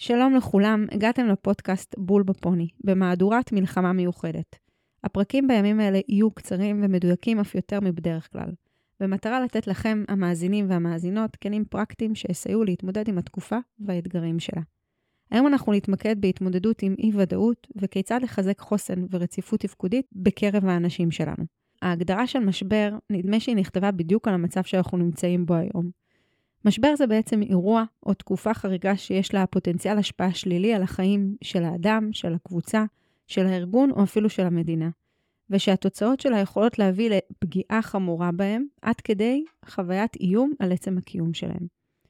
שלום לכולם, הגעתם לפודקאסט בול בפוני, במהדורת מלחמה מיוחדת. הפרקים בימים האלה יהיו קצרים ומדויקים אף יותר מבדרך כלל, במטרה לתת לכם, המאזינים והמאזינות, כלים פרקטיים שיסייעו להתמודד עם התקופה והאתגרים שלה. היום אנחנו נתמקד בהתמודדות עם אי-ודאות וכיצד לחזק חוסן ורציפות תפקודית בקרב האנשים שלנו. ההגדרה של משבר נדמה שהיא נכתבה בדיוק על המצב שאנחנו נמצאים בו היום. משבר זה בעצם אירוע או תקופה חריגה שיש לה פוטנציאל השפעה שלילי על החיים של האדם, של הקבוצה, של הארגון או אפילו של המדינה. ושהתוצאות שלה יכולות להביא לפגיעה חמורה בהם, עד כדי חוויית איום על עצם הקיום שלהם.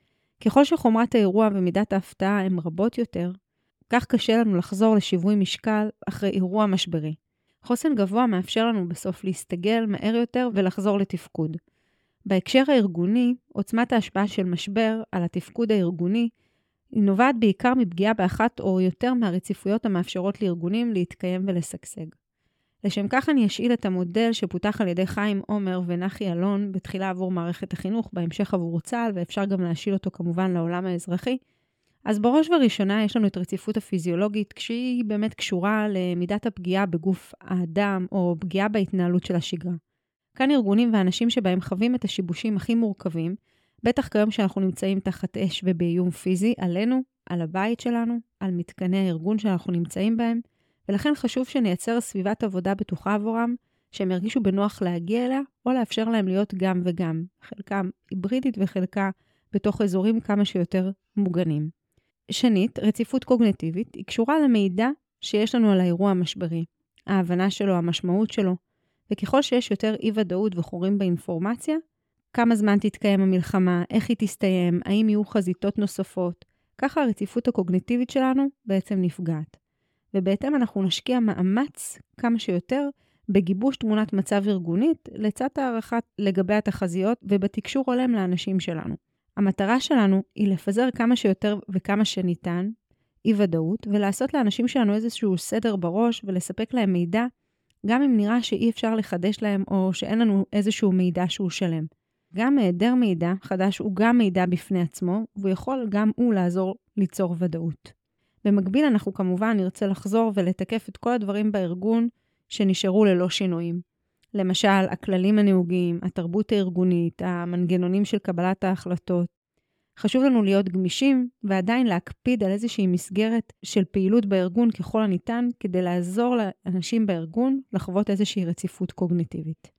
ככל שחומרת האירוע ומידת ההפתעה הם רבות יותר, כך קשה לנו לחזור לשיווי משקל אחרי אירוע משברי. חוסן גבוה מאפשר לנו בסוף להסתגל מהר יותר ולחזור לתפקוד. בהקשר הארגוני, עוצמת ההשפעה של משבר על התפקוד הארגוני היא נובעת בעיקר מפגיעה באחת או יותר מהרציפויות המאפשרות לארגונים להתקיים ולשגשג. לשם כך אני אשאיל את המודל שפותח על ידי חיים עומר ונחי אלון בתחילה עבור מערכת החינוך, בהמשך עבור צה"ל, ואפשר גם להשאיל אותו כמובן לעולם האזרחי. אז בראש ובראשונה יש לנו את רציפות הפיזיולוגית, כשהיא באמת קשורה למידת הפגיעה בגוף האדם או פגיעה בהתנהלות של השגרה. כאן ארגונים ואנשים שבהם חווים את השיבושים הכי מורכבים, בטח כיום שאנחנו נמצאים תחת אש ובאיום פיזי, עלינו, על הבית שלנו, על מתקני הארגון שאנחנו נמצאים בהם, ולכן חשוב שנייצר סביבת עבודה בטוחה עבורם, שהם ירגישו בנוח להגיע אליה, או לאפשר להם להיות גם וגם, חלקם היברידית וחלקה בתוך אזורים כמה שיותר מוגנים. שנית, רציפות קוגניטיבית היא קשורה למידע שיש לנו על האירוע המשברי, ההבנה שלו, המשמעות שלו, וככל שיש יותר אי-ודאות וחורים באינפורמציה, כמה זמן תתקיים המלחמה, איך היא תסתיים, האם יהיו חזיתות נוספות, ככה הרציפות הקוגניטיבית שלנו בעצם נפגעת. ובהתאם אנחנו נשקיע מאמץ כמה שיותר בגיבוש תמונת מצב ארגונית, לצד הערכה לגבי התחזיות ובתקשור הולם לאנשים שלנו. המטרה שלנו היא לפזר כמה שיותר וכמה שניתן אי-ודאות, ולעשות לאנשים שלנו איזשהו סדר בראש ולספק להם מידע, גם אם נראה שאי אפשר לחדש להם או שאין לנו איזשהו מידע שהוא שלם. גם היעדר מידע חדש הוא גם מידע בפני עצמו, והוא יכול גם הוא לעזור ליצור ודאות. במקביל אנחנו כמובן נרצה לחזור ולתקף את כל הדברים בארגון שנשארו ללא שינויים. למשל, הכללים הנהוגים, התרבות הארגונית, המנגנונים של קבלת ההחלטות. חשוב לנו להיות גמישים ועדיין להקפיד על איזושהי מסגרת של פעילות בארגון ככל הניתן, כדי לעזור לאנשים בארגון לחוות איזושהי רציפות קוגניטיבית.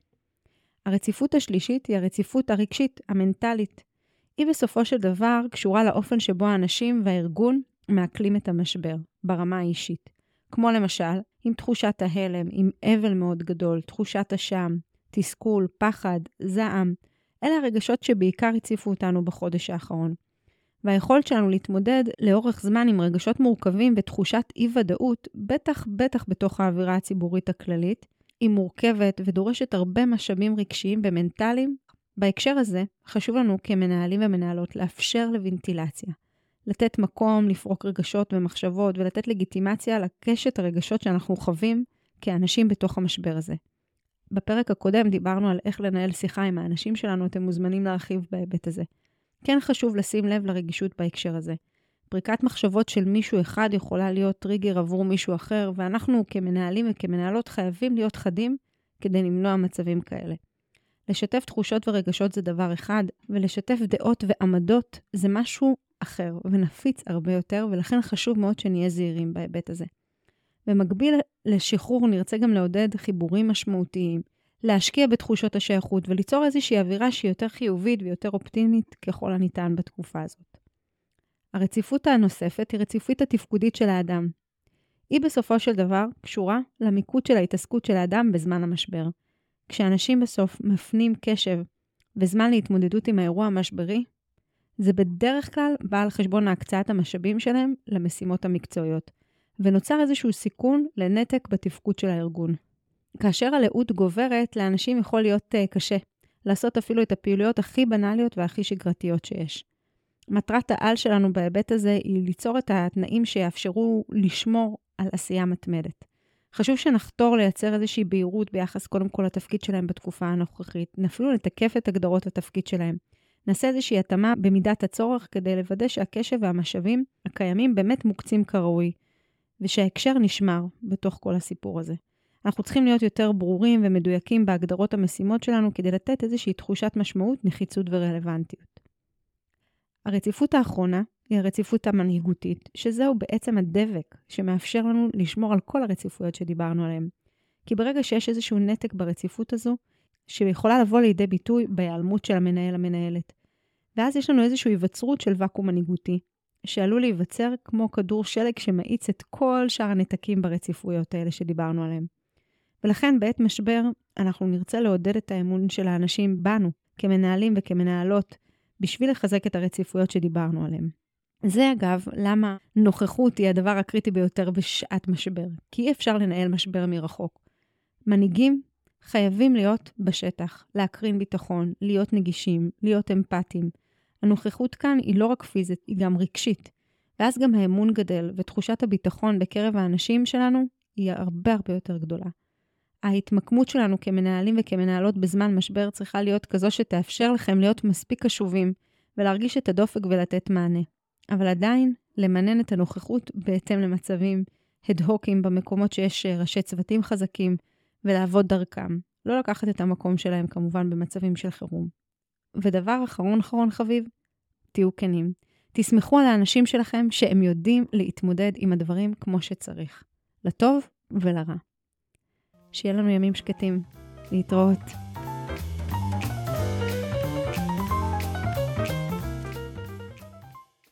הרציפות השלישית היא הרציפות הרגשית, המנטלית. היא בסופו של דבר קשורה לאופן שבו האנשים והארגון מעכלים את המשבר ברמה האישית. כמו למשל, עם תחושת ההלם, עם אבל מאוד גדול, תחושת אשם, תסכול, פחד, זעם. אלה הרגשות שבעיקר הציפו אותנו בחודש האחרון. והיכולת שלנו להתמודד לאורך זמן עם רגשות מורכבים ותחושת אי-ודאות, בטח בתוך האווירה הציבורית הכללית, היא מורכבת ודורשת הרבה משאבים רגשיים ומנטליים. בהקשר הזה, חשוב לנו כמנהלים ומנהלות לאפשר לוונטילציה, לתת מקום לפרוק רגשות ומחשבות ולתת לגיטימציה לקשת הרגשות שאנחנו חווים כאנשים בתוך המשבר הזה. בפרק הקודם דיברנו על איך לנהל שיחה עם האנשים שלנו, אתם מוזמנים להרחיב בהיבט הזה. כן חשוב לשים לב לרגישות בהקשר הזה. פריקת מחשבות של מישהו אחד יכולה להיות טריגר עבור מישהו אחר, ואנחנו כמנהלים וכמנהלות חייבים להיות חדים כדי למנוע מצבים כאלה. לשתף תחושות ורגשות זה דבר אחד, ולשתף דעות ועמדות זה משהו אחר, ונפיץ הרבה יותר, ולכן חשוב מאוד שנהיה זהירים בהיבט הזה. במקביל לשחרור נרצה גם לעודד חיבורים משמעותיים, להשקיע בתחושות השייכות וליצור איזושהי אווירה שהיא יותר חיובית ויותר אופטימית ככל הניתן בתקופה הזאת. הרציפות הנוספת היא רציפות התפקודית של האדם. היא בסופו של דבר קשורה למיקוד של ההתעסקות של האדם בזמן המשבר. כשאנשים בסוף מפנים קשב וזמן להתמודדות עם האירוע המשברי, זה בדרך כלל בא על חשבון הקצאת המשאבים שלהם למשימות המקצועיות. ונוצר איזשהו סיכון לנתק בתפקוד של הארגון. כאשר הלאות גוברת, לאנשים יכול להיות קשה לעשות אפילו את הפעילויות הכי בנאליות והכי שגרתיות שיש. מטרת העל שלנו בהיבט הזה היא ליצור את התנאים שיאפשרו לשמור על עשייה מתמדת. חשוב שנחתור לייצר איזושהי בהירות ביחס קודם כל לתפקיד שלהם בתקופה הנוכחית, אפילו לתקף את הגדרות התפקיד שלהם, נעשה איזושהי התאמה במידת הצורך כדי לוודא שהקשב והמשאבים הקיימים באמת מוקצים כראוי, ושההקשר נשמר בתוך כל הסיפור הזה. אנחנו צריכים להיות יותר ברורים ומדויקים בהגדרות המשימות שלנו כדי לתת איזושהי תחושת משמעות, נחיצות ורלוונטיות. הרציפות האחרונה היא הרציפות המנהיגותית, שזהו בעצם הדבק שמאפשר לנו לשמור על כל הרציפויות שדיברנו עליהן. כי ברגע שיש איזשהו נתק ברציפות הזו, שיכולה לבוא לידי ביטוי בהיעלמות של המנהל המנהלת. ואז יש לנו איזושהי היווצרות של ואקום מנהיגותי, שעלול להיווצר כמו כדור שלג שמאיץ את כל שאר הנתקים ברציפויות האלה שדיברנו עליהם. ולכן בעת משבר אנחנו נרצה לעודד את האמון של האנשים בנו, כמנהלים וכמנהלות, בשביל לחזק את הרציפויות שדיברנו עליהם. זה אגב למה נוכחות היא הדבר הקריטי ביותר בשעת משבר, כי אי אפשר לנהל משבר מרחוק. מנהיגים חייבים להיות בשטח, להקרין ביטחון, להיות נגישים, להיות אמפתיים. הנוכחות כאן היא לא רק פיזית, היא גם רגשית. ואז גם האמון גדל, ותחושת הביטחון בקרב האנשים שלנו היא הרבה יותר גדולה. ההתמקמות שלנו כמנהלים וכמנהלות בזמן משבר צריכה להיות כזו שתאפשר לכם להיות מספיק קשובים, ולהרגיש את הדופק ולתת מענה. אבל עדיין, למנן את הנוכחות בהתאם למצבים הדהוקים במקומות שיש ראשי צוותים חזקים, ולעבוד דרכם. לא לקחת את המקום שלהם כמובן במצבים של חירום. ודבר אחרון חביב, תהיו כנים. תסמכו על האנשים שלכם שהם יודעים להתמודד עם הדברים כמו שצריך. לטוב ולרע. שיהיה לנו ימים שקטים. להתראות.